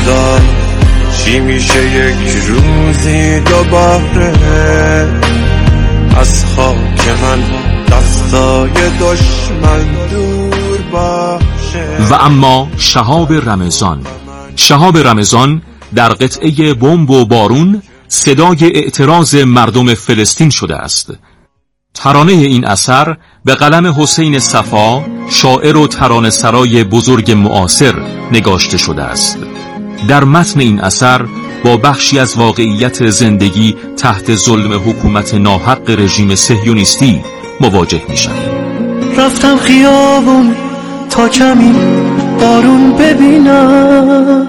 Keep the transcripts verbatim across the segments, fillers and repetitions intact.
خدا چی میشه یک روزی دوباره از خاک من دستای دشمن دور باشه. و اما شهاب رمضان. شهاب رمضان در قطعه بمب و بارون صدای اعتراض مردم فلسطین شده است. ترانه این اثر به قلم حسین صفا، شاعر و ترانه سرای بزرگ معاصر نگاشته شده است. در متن این اثر با بخشی از واقعیت زندگی تحت ظلم حکومت ناحق رژیم صهیونیستی مواجه میشن. رفتم خیابون تا کمی بارون ببینم،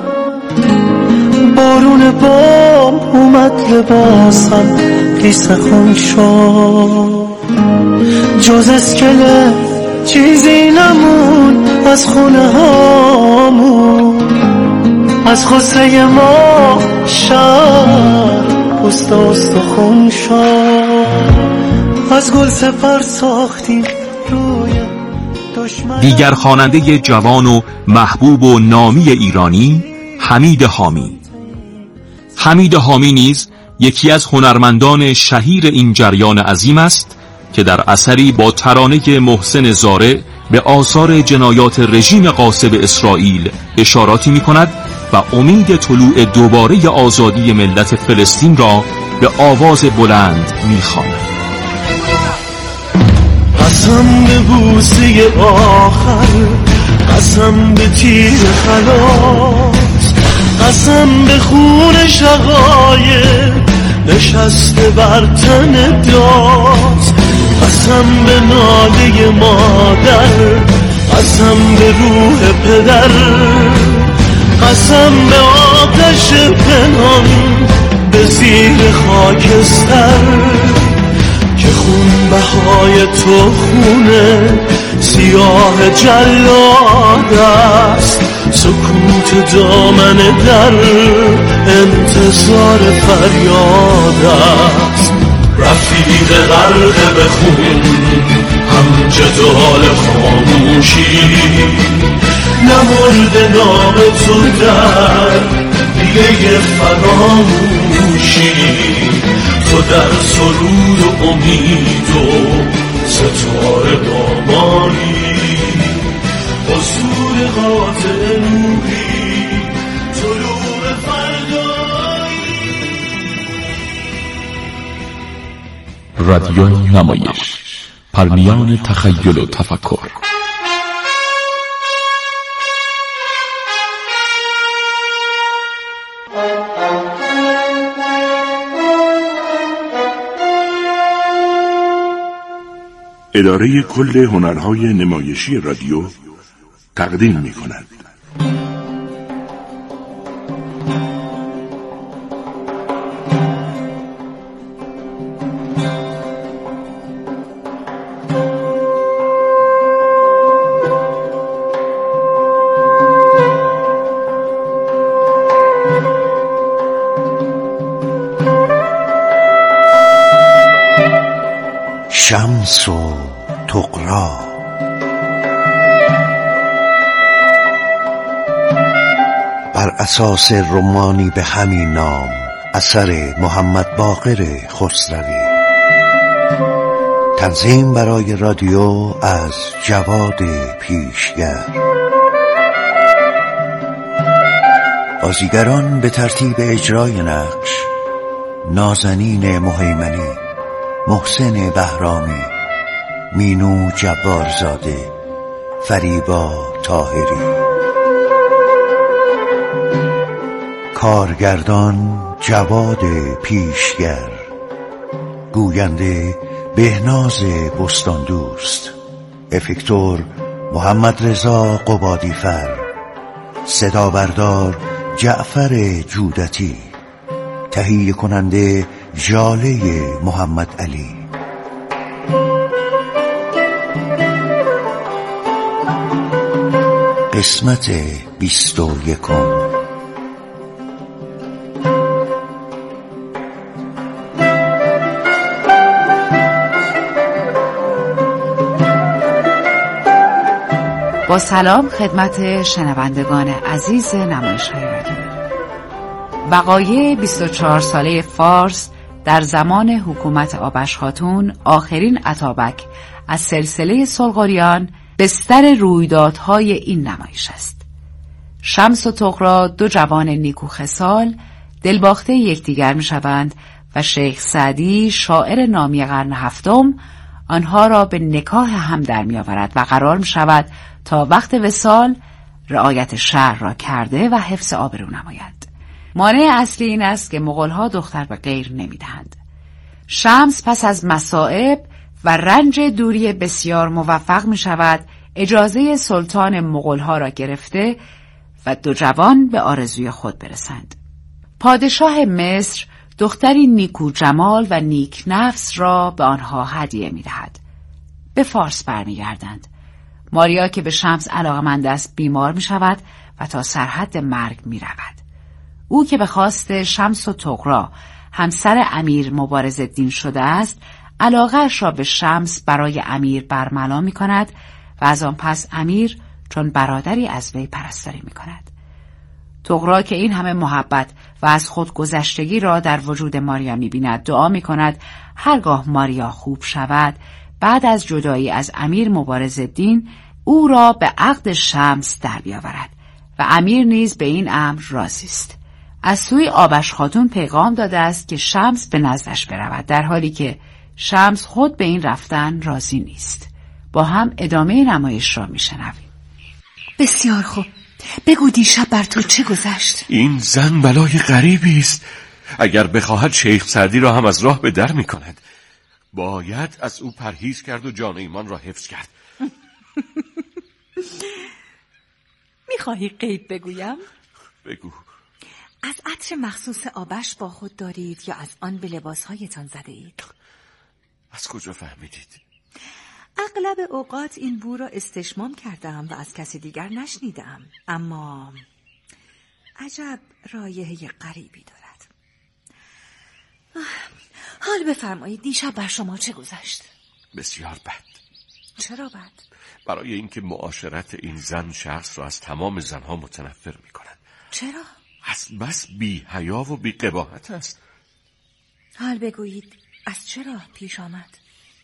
بارون بام اومد لباسم لیست خون شد، جز اسکله چیزی نمون از خونه هامون، از غصه ما شهر پوست استخون شد، از گل سپر ساختیم روی دشمن. دیگر خواننده جوان و محبوب و نامی ایرانی حمید حامی. حمید حامی نیز یکی از هنرمندان شهیر این جریان عظیم است که در اثری با ترانه محسن زارع به آثار جنایات رژیم غاصب اسرائیل اشاراتی می کند و امید طلوع دوباره آزادی ملت فلسطین را به آواز بلند می خواند. قسم به بوسه آخر، قسم به تیر خلاص، قسم به خون شقایق نشسته بر تن داز، قسم به ناله مادر، قسم به روح پدر، قسم به آتش پنهان به زیر خاکستر، که خون بهای تو خونه سیاه جلاد است، سکوت دامن در انتظار فریاد است. رفیق غرق به خون هم جدال خاموشی، نمرد نام تو در دیگه فراموشی، تو در سرود و امید و ستاره بامانی، حضور قاطع نوری، طلوع فردایی. رادیو نمایش، پرمیان تخیل و تفکر. اداره کل هنرهای نمایشی رادیو تقدیم می کند. شمس و طغرا. بر اساس رمانی به همین نام، اثر محمد باقر خسروی. تنظیم برای رادیو از جواد پیشگر. بازیگران به ترتیب اجرای نقش: نازنین مهیمنی، محسن بهرامی، مینو جبارزاده، فریبا طاهری. کارگردان جواد پیشگر، گوینده بهناز بستاندوست، افکتور محمد رضا قبادیفر، صدا بردار جعفر جودتی، تهیه کننده ژاله محمد علی. قسمت بیست و یکم. با سلام خدمت شنوندگان عزیز نمایش‌های رادیو. وقایع بیست و چهار ساله فارس در زمان حکومت آبش خاتون، آخرین اتابک از سلسله سلغوریان، بستر رویدادهای این نمایش است. شمس و طغرا، دو جوان نیکو خصال، دلباخته یکدیگر می‌شوند و شیخ سعدی، شاعر نامی قرن هفتم، آنها را به نکاح هم در می‌آورد و قرار می‌شود تا وقت وصال رعایت شرع را کرده و حفظ آبرو نماید. مانع اصلی این است که مغول‌ها دختر به غیر نمی‌دهند. شمس پس از مصائب و رنج دوری بسیار موفق می‌شود اجازه سلطان مغول‌ها را گرفته و دو جوان به آرزوی خود برسند. پادشاه مصر دختری نیکو جمال و نیک نفس را به آنها هدیه می‌دهد. به فارس برمیگردند. ماریا که به شمس علاقمند است بیمار می‌شود و تا سرحد مرگ می‌رود. او که به خواست شمس و طغرا همسر امیر مبارزالدین شده است، علاقه‌اش را به شمس برای امیر برملا می‌کند و از آن پس امیر چون برادری از وی پرستاری می‌کند. طغرا که این همه محبت و از خود گذشتگی را در وجود ماریا می‌بیند، دعا می‌کند هرگاه ماریا خوب شود، بعد از جدایی از امیر مبارزالدین او را به عقد شمس در بیاورد و امیر نیز به این امر راضی است. از سوی آبش خاتون پیغام داده است که شمس به نزدش برود، در حالی که شمس خود به این رفتن راضی نیست. با هم ادامه نمایش را میشنویم. بسیار خوب، بگو دیشب بر تو چه گذشت؟ این زن بلای غریبی است. اگر بخواهد شیخ سعدی را هم از راه به در می کند. باید از او پرهیز کرد و جان ایمان را حفظ کرد. میخواهی غیب بگویم؟ بگو. از عطر مخصوص آبش با خود دارید یا از آن به لباسهایتان زده اید؟ از کجا فهمیدید؟ اغلب اوقات این بو را استشمام کردم و از کسی دیگر نشنیدم، اما عجب رایحه غریبی دارد. حال بفرمایید دیشب بر شما چه گذشت؟ بسیار بد. چرا بد؟ برای اینکه معاشرت این زن شخص را از تمام زنها متنفر می کند. چرا؟ از بس بی حیا و بی قباحت است. حال بگویید از چرا پیش آمد؟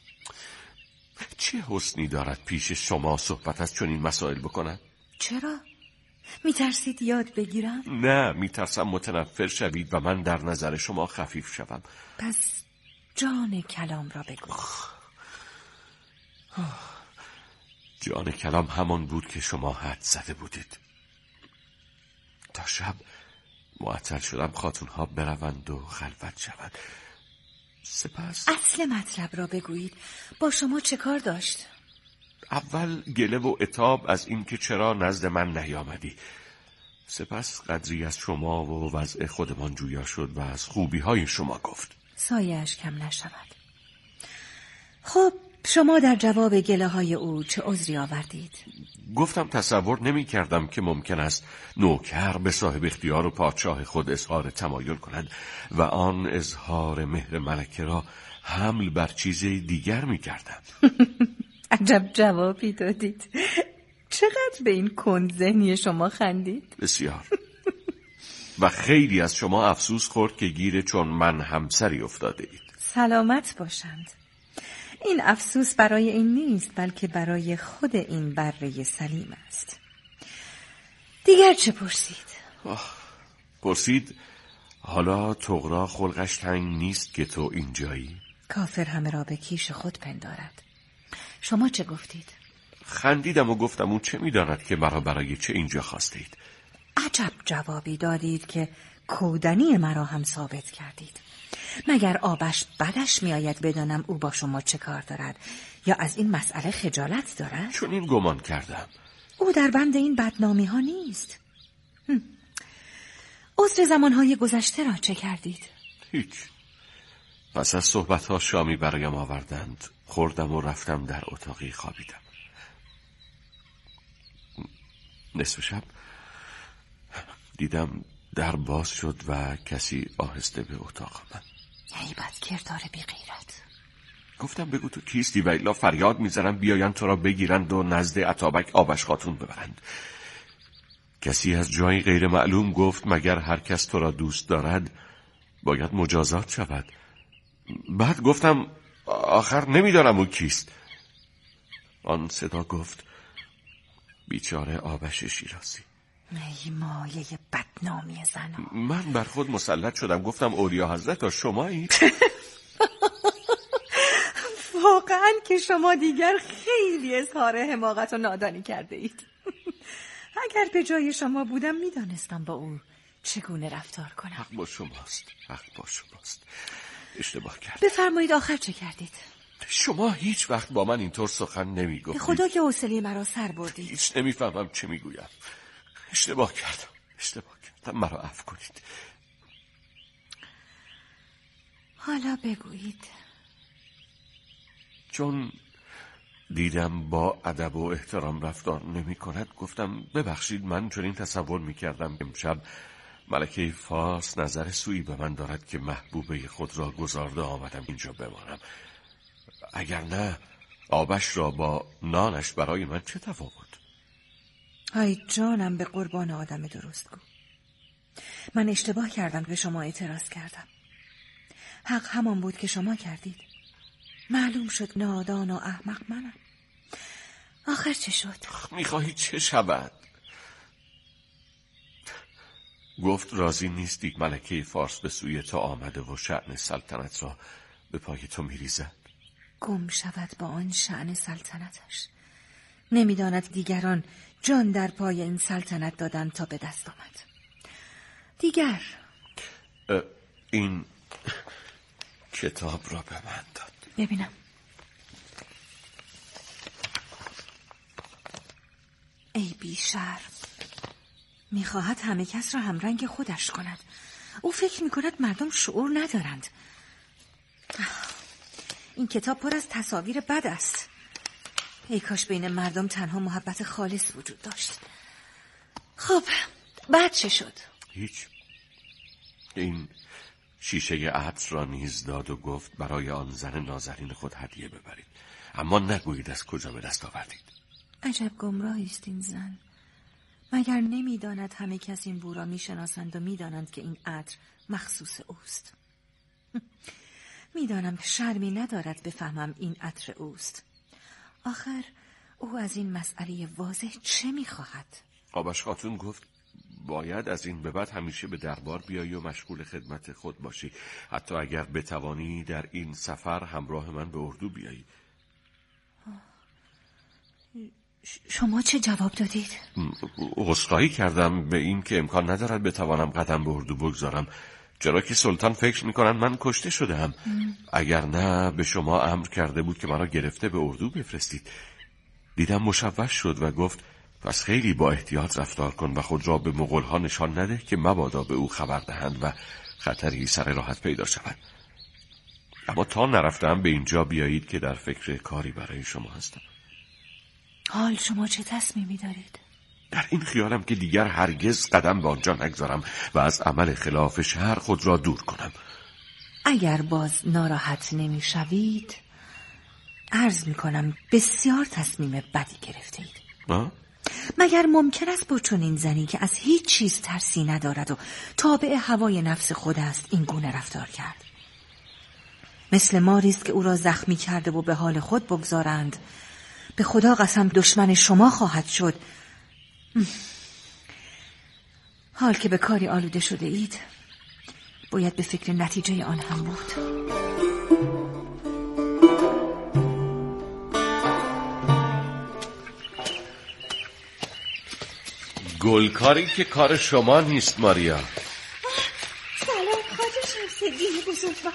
چه حسنی دارد پیش شما صحبت از چنین مسائل بکنم؟ چرا؟ میترسید یاد بگیرم؟ نه، میترسم متنفر شوید و من در نظر شما خفیف شوم. پس جان کلام را بگو. جان کلام همان بود که شما حد زده بودید. تا شب معطل شدم خاتونها بروند و خلوت شوند. سپس اصل مطلب را بگویید. با شما چه کار داشت؟ اول گله و عتاب از این که چرا نزد من نیامدی. سپس قدری از شما و وضع خودمان جویا شد و از خوبی های شما گفت. سایه‌اش کم نشود. خب شما در جواب گله های او چه عذری آوردید؟ گفتم تصور نمی کردم که ممکن است نوکر به صاحب اختیار و پادشاه خود اظهار تمایل کند و آن اظهار مهر ملکه را حمل بر چیز دیگر می کردم. عجب جوابی دادید. چقدر به این کندذهنی شما خندید؟ بسیار. و خیلی از شما افسوس خورد که گیر چون من همسری افتاده اید. سلامت باشند. این افسوس برای این نیست بلکه برای خود این بره سلیم است. دیگر چه پرسید؟ آه. پرسید حالا طغرا خلقش تنگ نیست که تو اینجایی؟ کافر همه را به کیش خود پندارد. شما چه گفتید؟ خندیدم و گفتم اون چه می‌داند که مرا برای چه اینجا خواستید. عجب جوابی دادید که کودنی مرا هم ثابت کردید. مگر آبش بدش میآید بدانم او با شما چه کار دارد یا از این مسئله خجالت دارد؟ چون این گمان کردم. او در بند این بدنامی ها نیست. عذر زمانهای گذشته را چه کردید؟ هیچ. پس از صحبتها شامی برایم آوردند. خوردم و رفتم در اتاقی خوابیدم. نصف شب دیدم در باز شد و کسی آهسته به اتاق آمد. ای بد کردار بی غیرت. گفتم بگو تو کیستی و الا فریاد میزنم بیاین تو را بگیرند و نزد اتابک آبش خاتون ببرند. کسی از جایی غیر معلوم گفت مگر هر کس تو را دوست دارد باید مجازات شود. بعد گفتم آخر نمیدانم او کیست. آن صدا گفت بیچاره آبش شیرازی. ای مایه بدنامی زنان. من بر خود مسلط شدم، گفتم اولیا حضرت شمایید؟ واقعا که شما دیگر خیلی اظهار حماقت و نادانی کرده اید. اگر به جای شما بودم میدانستم با او چگونه رفتار کنم. حق با شماست، حق با شماست. اشتباه کردم. بفرمایید آخر چه کردید؟ شما هیچ وقت با من اینطور سخن نمیگفتید. به خدا که حوصله مرا سر بردید. هیچ نمیفهمم چه میگویم. اشتباه کردم، اشتباه کردم. مرا عفو کنید. حالا بگویید. چون دیدم با ادب و احترام رفتار نمی کند گفتم ببخشید، من چنین تصور می کردم که امشب ملکه فارس نظر سویی به من دارد که محبوبه خود را گزارده آمدم اینجا بمانم. اگر نه آبش را با نانش برای من چه تفاوت؟ ای جانم به قربان آدم درست گو. من اشتباه کردم که شما اعتراض کردم. حق همان بود که شما کردید. معلوم شد نادان و احمق منم. آخر چه شد؟ میخواهی چه شود؟ گفت راضی نیستی ملکه فارس به سوی تو آمده و شأن سلطنت را به پای تو میریزد. گم شود با آن شأن سلطنتش. نمیداند دیگران جان در پای این سلطنت دادن تا به دست آمد. دیگر این کتاب را به من داد. ببینم. ای بیشرم، میخواهد همه کس را همرنگ خودش کند. او فکر میکند مردم شعور ندارند. این کتاب پر از تصاویر بد است. ای کاش بین مردم تنها محبت خالص وجود داشت. خب بعد چه شد؟ هیچ. این شیشه عطر را نیز داد و گفت برای آن زن نازنین خود هدیه ببرید، اما نگویید از کجا به دست آوردید. عجب گمراهی است این زن. مگر نمیداند همه کس این بو را میشناسند و میدانند که این عطر مخصوص اوست. میدانم شرمی ندارد بفهمم این عطر اوست. آخر او از این مسئله واضح چه میخواهد؟ آبش خاتون گفت باید از این به بعد همیشه به دربار بیایی و مشغول خدمت خود باشی، حتی اگر بتوانی در این سفر همراه من به اردو بیایی. شما چه جواب دادید؟ عذرخواهی کردم به این که امکان ندارد بتوانم قدم به اردو بگذارم، چرا که سلطان فکر میکنن من کشته شدم. اگر نه به شما امر کرده بود که مرا گرفته به اردو بفرستید. دیدم مشوش شد و گفت پس خیلی با احتیاط رفتار کن و خود را به مغول‌ها نشان نده که مبادا به او خبر دهند و خطری سر راحت پیدا شود. اما تا نرفتم به اینجا بیایید که در فکر کاری برای شما هستم. حال شما چه تصمیمی دارید؟ در این خیالم که دیگر هرگز قدم به آنجا نگذارم و از عمل خلاف شرع خود را دور کنم. اگر باز ناراحت نمیشوید عرض میکنم بسیار تصمیم بدی گرفته اید. آه؟ مگر ممکن است با چنین زنی که از هیچ چیز ترسی ندارد و تابع هوای نفس خود است این گونه رفتار کرد؟ مثل ماریست که او را زخمی کرده و به حال خود بگذارند. به خدا قسم دشمن شما خواهد شد. حال که به کاری آلوده شده اید باید به فکر نتیجه آن هم بود. گلکاری که کار شما نیست ماریا. سلام خواجه شمس‌الدین بزرگوار.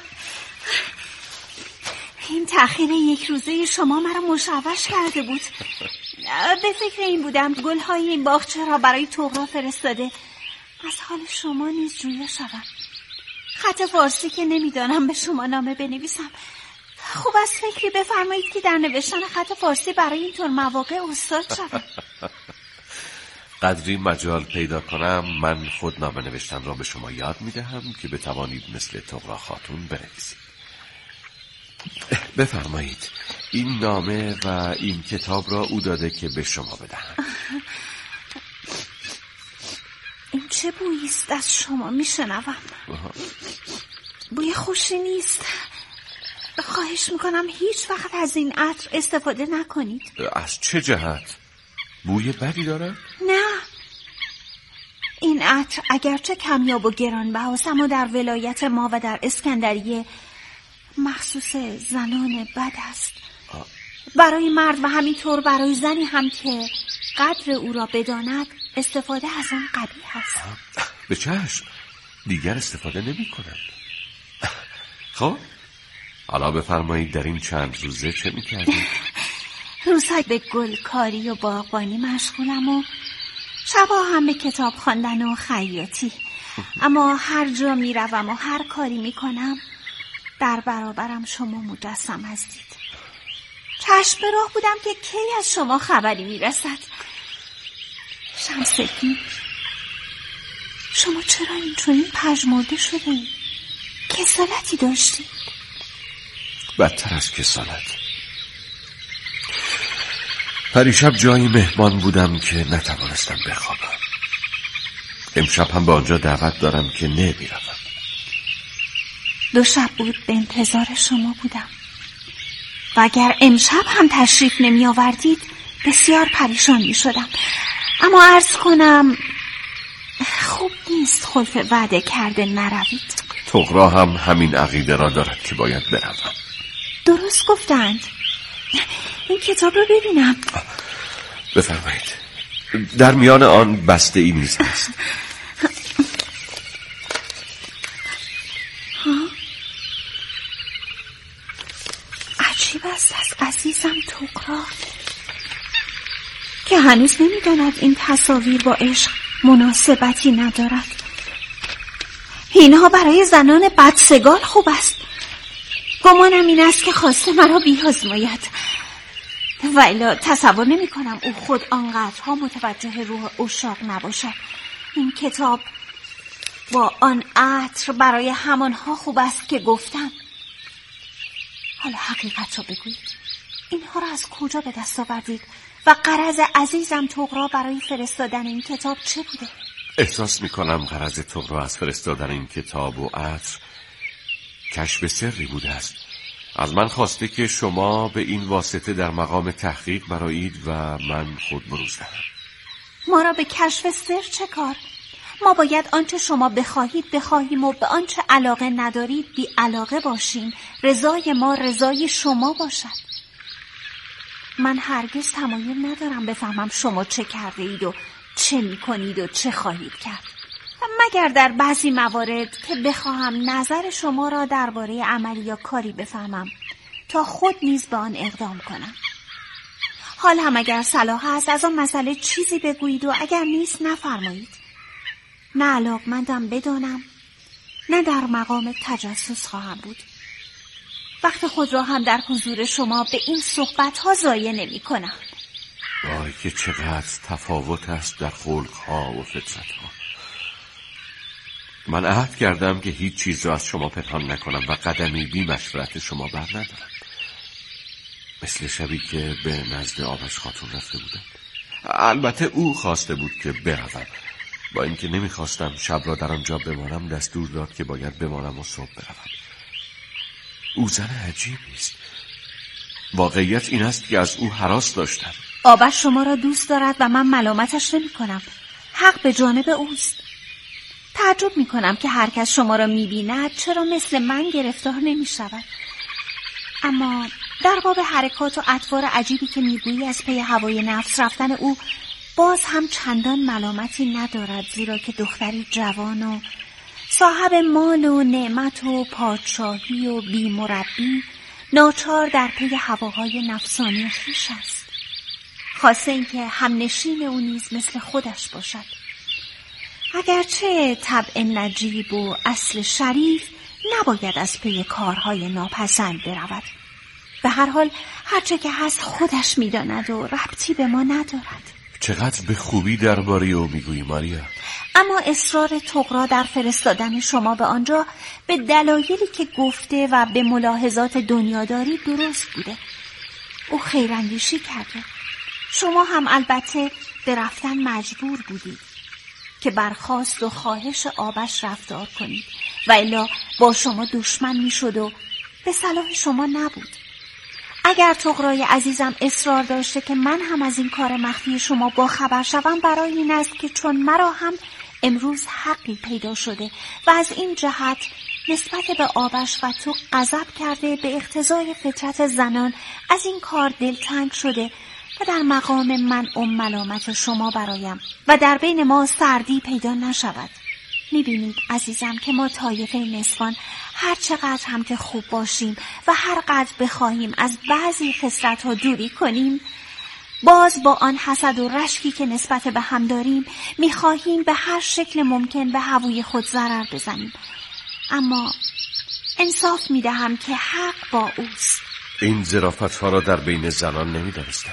این تأخیر یک روزه شما مرا مشوش کرده بود. به فکر این بودم گل‌های این باغچه را برای طغرا فرستاده از حال شما نیز جویا شدم. خط فارسی که نمیدانم به شما نامه بنویسم. خوب از فکری بفرمایید که در نوشتن خط فارسی برای اینطور مواقع استاد شدم. قدری مجال پیدا کنم من خود نامه نوشتن را به شما یاد میدهم که بتوانید مثل طغرا خاتون بنویسید. بفرمایید این نامه و این کتاب را او داده که به شما بدهم. چه بویی است از شما میشنوم؟ بوی خوشی نیست. خواهش میکنم هیچ وقت از این عطر استفاده نکنید. از چه جهت؟ بوی بدی دارد؟ نه، این عطر اگرچه کمیاب و گرانبهاست اما در ولایت ما و در اسکندریه مخصوص زنان بد است. برای مرد و همینطور برای زنی هم که قدر او را بداند استفاده از آن قبیح است. به چشم، دیگر استفاده نمی کنم. خب حالا بفرمایید در این چند روزه چه می کردید؟ روزهای به گلکاری و باغبانی مشغولم و شبا هم به کتاب خواندن و خیاطی. اما هر جا می روم و هر کاری می کنم در برابرم شما مجسم هستید. چشم به راه بودم که کی از شما خبری می رسد. شمس‌الدین، شما چرا این چنین پژمرده شده اید؟ کسالتی داشتی؟ بدتر از کسالت. پریشب جایی مهمان بودم که نتوانستم بخوابم. امشب هم به آنجا دعوت دارم که نمیروم. دو شب بود به انتظار شما بودم و اگر امشب هم تشریف نمی آوردید بسیار پریشان می شدم. اما عرض کنم خوب نیست خلف وعده کرده نروید. طغرا هم همین عقیده را دارد که باید بروم. درست گفتند. این کتاب رو ببینم. بفرمایید. در میان آن بسته ای نیز هست. عجیب است از عزیزم طغرا که هنوز نمیداند این تصاویر با عشق مناسبتی ندارد. اینها برای زنان بدسگال خوب است. گمانم این است که خواسته مرا بیازماید و الا تصور نمی کنم او خود آنقدرها متوجه روح عشاق نباشد. این کتاب با آن عطر برای همانها خوب است که گفتم. حالا حقیقت را بگویید، اینها را از کجا به دست آوردید و غرض عزیزم طغرا برای فرستادن این کتاب چه بوده؟ احساس می کنم غرض طغرا از فرستادن این کتاب و عطر کشف سری بوده است. از من خواسته که شما به این واسطه در مقام تحقیق برایید و من خود بروز دهم. ما را به کشف سر چه کار؟ ما باید آنچه شما بخواهید بخواهیم و به آنچه علاقه ندارید بی علاقه باشیم. رضای ما رضای شما باشد. من هرگز تمایل ندارم بفهمم شما چه کرده اید و چه می کنید و چه خواهید کرد، مگر در بعضی موارد که بخواهم نظر شما را درباره عملی یا کاری بفهمم تا خود نیز به آن اقدام کنم. حال هم اگر صلاح است از آن مسئله چیزی بگویید و اگر نیست نفرمایید. نه علاقمندم بدانم نه در مقام تجسس خواهم بود. وقت خود را هم در حضور شما به این صحبت ها ضایع نمی کنم. وای که چقدر تفاوت است در خلق ها و فطرت ها. من عهد کردم که هیچ چیز را از شما پنهان نکنم و قدمی بی مشورت شما بر ندارم. مثل شبی که به نزد آبش خاتون رفته بودم. البته او خواسته بود که بروم. با اینکه نمیخواستم شب را در آنجا بمانم دستور داد که باید بمانم و صبح بروم. او زن عجیبی است. واقعیت این است که از او هراس داشتم. آبش شما را دوست دارد و من ملامتش نمی کنم. حق به جانب اوست. تعجب می کنم که هر کس شما را می بیند چرا مثل من گرفتار نمی شود. اما در باب حرکات و اطوار عجیبی که می گویی از پی هوای نفس رفتن او باز هم چندان ملامتی ندارد، زیرا که دختری جوان و صاحب مال و نعمت و پادشاهی و بی مربی ناچار در پی هواهای نفسانی خویش است. خاصه این که همنشین او نیز مثل خودش باشد. اگرچه طبع نجیب و اصل شریف نباید از پی کارهای ناپسند برود. به هر حال هرچه که هست خودش میداند و ربطی به ما ندارد. چقدر به خوبی درباره او میگویی ماریا. اما اصرار طغرا در فرستادن شما به آنجا به دلایلی که گفته و به ملاحظات دنیاداری درست بوده. او خیراندیشی کرده. شما هم البته به رفتن مجبور بودید. که بر خواست و خواهش آبش رفتار کنید و الا با شما دشمن می شد و به صلاح شما نبود. اگر طغرای عزیزم اصرار داشته که من هم از این کار مخفی شما با خبر شوم، برای این است که چون مرا هم امروز حقی پیدا شده و از این جهت نسبت به آبش و تو غضب کرده به اقتضای فطرت زنان از این کار دلتنگ شده و در مقام من ام ملامت شما برایم و در بین ما سردی پیدا نشود. میبینید عزیزم که ما طایفه نسوان هر چقدر هم که خوب باشیم و هر قدر بخواهیم از بعضی خصلت‌ها دوری کنیم، باز با آن حسد و رشکی که نسبت به هم داریم میخواهیم به هر شکل ممکن به هوای خود ضرر بزنیم. اما انصاف میدهم که حق با اوست. این ظرافت‌ها را در بین زنان نمی‌دانستم.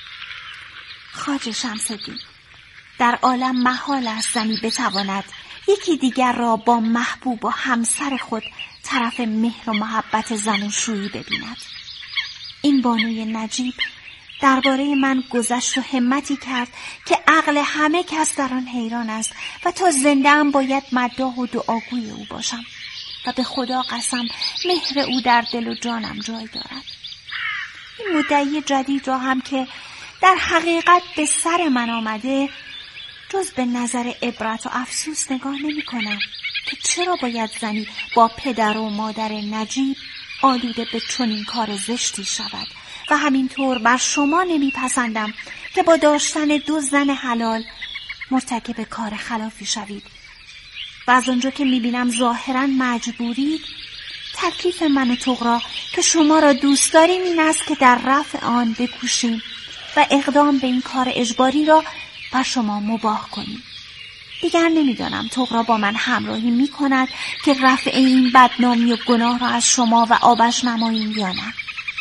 خواجه شمس‌الدین، در عالم محال است زنی بتواند یکی دیگر را با محبوب و همسر خود طرف مهر و محبت زناشویی ببیند. این بانوی نجیب درباره من گذشت و همتی کرد که عقل همه کس در آن حیران است و تا زنده ام باید مداح و دعاگوی او باشم و به خدا قسم مهر او در دل و جانم جای دارد. این مدعی جدید را هم که در حقیقت به سر من آمده جز به نظر عبرت و افسوس نگاه نمی کنم که چرا باید زنی با پدر و مادر نجیب آلوده به چنین کار زشتی شود و همینطور بر شما نمیپسندم که با داشتن دو زن حلال مرتکب کار خلافی شوید و از آنجا که میبینم ظاهرا مجبورید، تکلیف من و طغرا که شما را دوست داریم این است که در رفع آن بکوشیم و اقدام به این کار اجباری را بر شما مباح کنیم. دیگر نمیدانم طغرا با من همراهی میکند که رفع این بدنامی و گناه را از شما و آبش نماییم یا نه.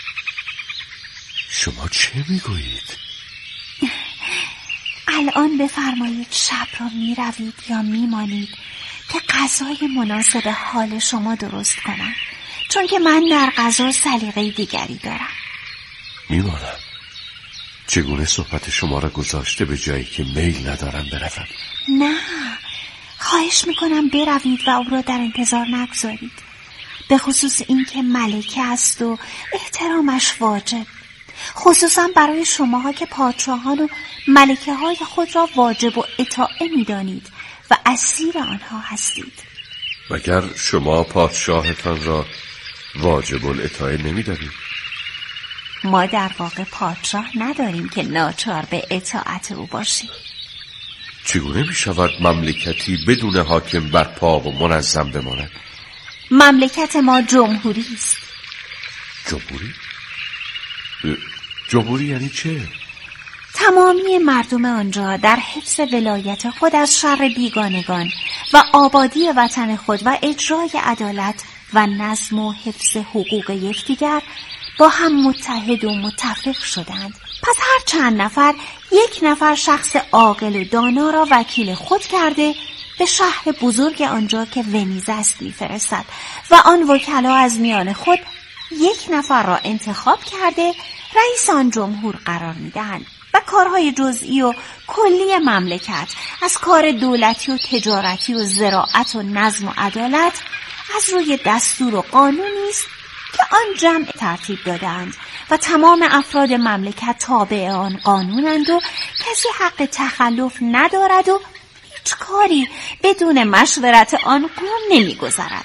شما چه میگویید؟ الان بفرمایید شب را میروید یا میمانید که غذای مناسب حال شما درست کنم، چون که من در غذا سلیقه دیگری دارم. میمانم. چگونه صحبت شما را گذاشته به جایی که میل ندارم بروم؟ نه، خواهش میکنم بروید و او را در انتظار نگذارید، به خصوص این که ملکه است و احترامش واجب، خصوصا برای شماها که پادشاهان و ملکه های خود را واجب و اطاعه میدانید و اسیر آنها هستید. مگر شما پادشاهتان را واجب الاطاعه نمیدانید؟ ما در واقع پادشاه نداریم که ناچار به اطاعت او باشیم. چگونه می شود مملکتی بدون حاکم برپا و منظم بماند؟ مملکت ما جمهوری است. جمهوری؟ جمهوری یعنی چه؟ تمامی مردم آنجا در حفظ ولایت خود از شر بیگانگان و آبادی وطن خود و اجرای عدالت و نظم و حفظ حقوق یکدیگر با هم متحد و متفق شدند. پس هر چند نفر یک نفر شخص عاقل و دانا را وکیل خود کرده به شهر بزرگ آنجا که ونیز است می‌فرستد و آن وکلا از میان خود یک نفر را انتخاب کرده رئیس آن جمهور قرار می‌دهند و کارهای جزئی و کلی مملکت از کار دولتی و تجارتی و زراعت و نظم و عدالت از روی دستور و قانونی است که آن جمع ترتیب دادند و تمام افراد مملکت تابع آن قانونند و کسی حق تخلف ندارد و هیچ کاری بدون مشورت آن قوم نمی‌گذرد.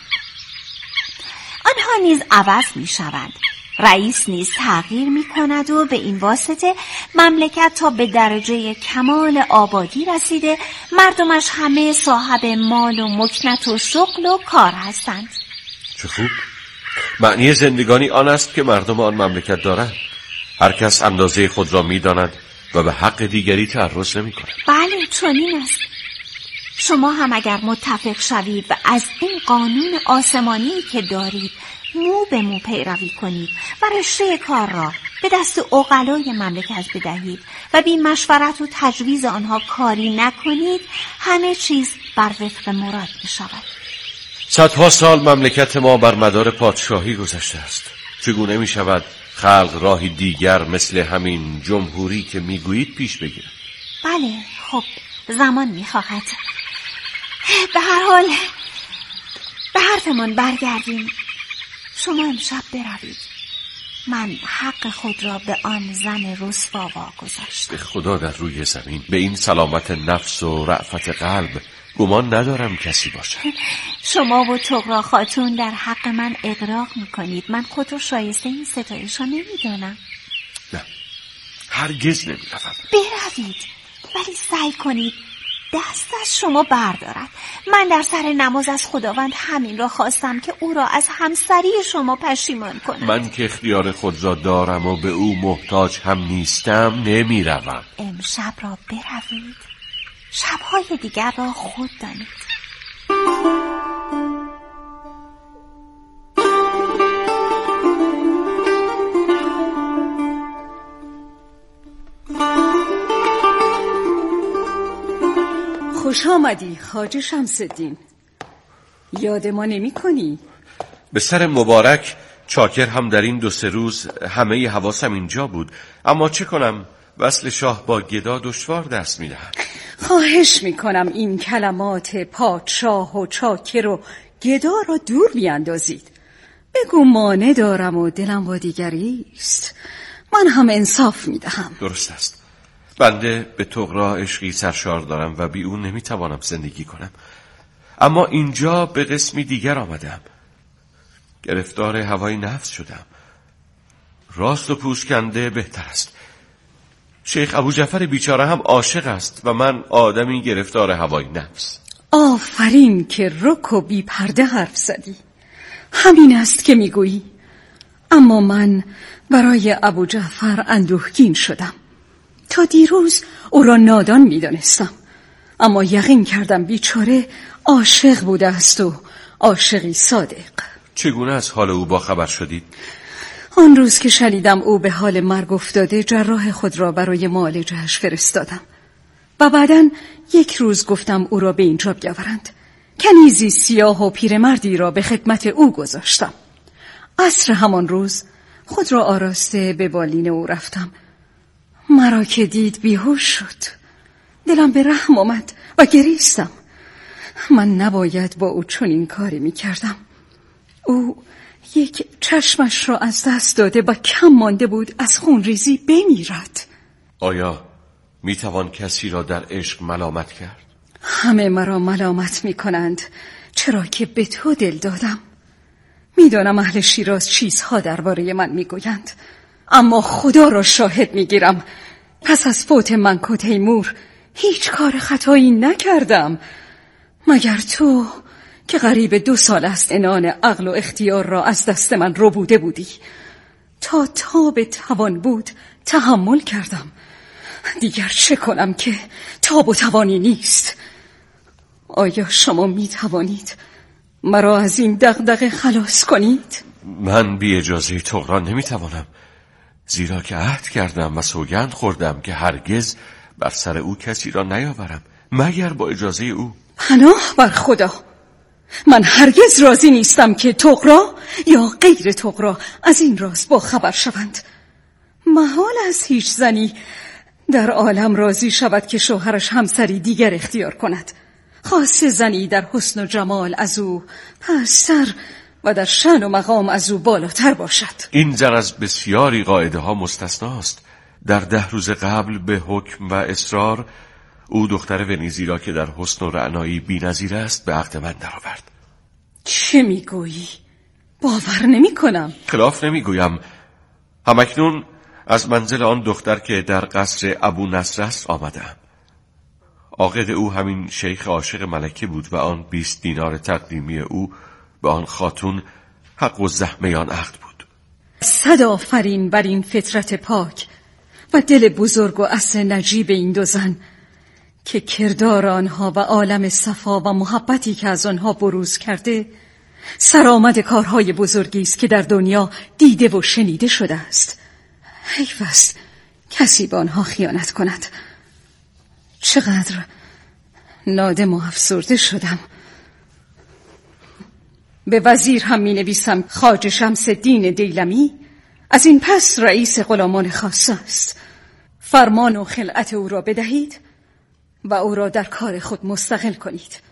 آنها نیز عوض می‌شوند. رئیس نیز تغییر می‌کند و به این واسطه مملکت تا به درجه کمال آبادی رسیده مردمش همه صاحب مال و مکنت و شغل و کار هستند. چه خوب. معنی زندگانی آن است که مردم آن مملکت دارند. هر کس اندازه خود را می‌داند و به حق دیگری تعرض نمی‌کند. بله چنین است. شما هم اگر متفق شوید و از این قانون آسمانی که دارید مو به مو پیروی کنید و رشته کار را به دست عقلای مملکت بدهید و بی مشورت و تجویز آنها کاری نکنید، همه چیز بر وفق مراد می شود. صدها سال مملکت ما بر مدار پادشاهی گذشته است. چگونه می شود خلق راهی دیگر مثل همین جمهوری که می گویید پیش بگیرد؟ بله، خب زمان می خواهد. به هر حال به حرفمان برگردیم. شما امشب بروید. من حق خود را به آن زن رسوا واگذاشتم. به خدا در روی زمین به این سلامت نفس و رأفت قلب گمان ندارم کسی باشد. شما و طغرا خاتون در حق من اغراق میکنید. من خود را شایسته این ستایش را نمیدانم. نه، هرگز نمیروم. بروید، ولی سعی کنید دست از شما بردارد. من در سر نماز از خداوند همین را خواستم که او را از همسری شما پشیمان کند. من که اختیار خود را دارم و به او محتاج هم نیستم نمیروم. امشب را بروید، شبهای دیگر را خود دانید. خوش آمدی خواجه شمس‌الدین. یاد ما نمی کنی؟ به سر مبارک چاکر هم در این دو سه روز همه حواسم اینجا بود، اما چه کنم وصل شاه با گدا دشوار دست می دهد. خواهش می کنم این کلمات پادشاه و چاکر و گدا را دور بیاندازید. بگو مانع دارم و دلم با دیگری است. من هم انصاف می دهم. درست است. بنده به طغرا عشقی سرشار دارم و بی اون نمیتوانم زندگی کنم، اما اینجا به قسمی دیگر آمدم. گرفتار هوای نفس شدم. راست و پوشکنده بهتر است. شیخ ابوجعفر بیچاره هم عاشق است و من آدمی گرفتار هوای نفس. آفرین که رک و بی پرده حرف زدی. همین است که میگویی. اما من برای ابوجعفر اندوهگین شدم. تا دیروز او را نادان می دانستم، اما یقین کردم بیچاره عاشق بوده است و عاشقی صادق. چگونه از حال او با خبر شدید؟ آن روز که شنیدم او به حال مرگ افتاده، جراح خود را برای معالجه‌اش فرستادم و بعداً یک روز گفتم او را به اینجا بیاورند. کنیزی سیاه و پیرمردی را به خدمت او گذاشتم. عصر همان روز خود را آراسته به بالین او رفتم. مرا که دید بیهوش شد. دلم به رحم آمد و گریستم. من نباید با او چنین کاری می کردم. او یک چشمش را از دست داده و کم مانده بود از خونریزی بمیرد. آیا می توان کسی را در عشق ملامت کرد؟ همه مرا ملامت می کنند، چرا که به تو دل دادم. می دانم اهل شیراز چیزها درباره من می گویند، اما خدا را شاهد می گیرم پس از فوت منکو تیمور هیچ کار خطایی نکردم، مگر تو که قریب دو سال است عنان عقل و اختیار را از دست من ربوده بودی. تا تاب توان بود تحمل کردم، دیگر چه کنم که تاب و توانی نیست. آیا شما می توانید مرا از این دغدغه خلاص کنید؟ من بی اجازه طغرا نمی توانم، زیرا که عهد کردم و سوگند خوردم که هرگز بر سر او کسی را نیاورم مگر با اجازه او. پناه بر خدا، من هرگز راضی نیستم که طغرا یا غیر طغرا از این راز با خبر شوند. محال از هیچ زنی در عالم راضی شود که شوهرش همسری دیگر اختیار کند، خاصه زنی در حسن و جمال از او پستر و در شأن و مقام از او بالاتر باشد. این زن از بسیاری قاعده ها مستثناست. در ده روز قبل به حکم و اصرار او دختر ونیزی را که در حسن و رعنایی بی‌نظیر است به عقد من درآورد. چه میگویی؟ باور نمی کنم. خلاف نمیگویم. همکنون از منزل آن دختر که در قصر ابو نصر است آمدم. عاقد او همین شیخ عاشق ملکه بود و آن بیست دینار تقدیمی او به آن خاتون حق و زحمه آن عقد بود. صد آفرین بر این فطرت پاک و دل بزرگ و اصل نجیب این دو زن که کردار آنها و عالم صفا و محبتی که از آنها بروز کرده سرآمد کارهای بزرگی است که در دنیا دیده و شنیده شده است. حیف است کسی به آنها خیانت کند. چقدر نادم و افسرده شدم. به وزیر هم می نویسم خواجه شمس‌الدین دیلمی از این پس رئیس غلامان خاصه است. فرمان و خلعت او را بدهید و او را در کار خود مستقل کنید.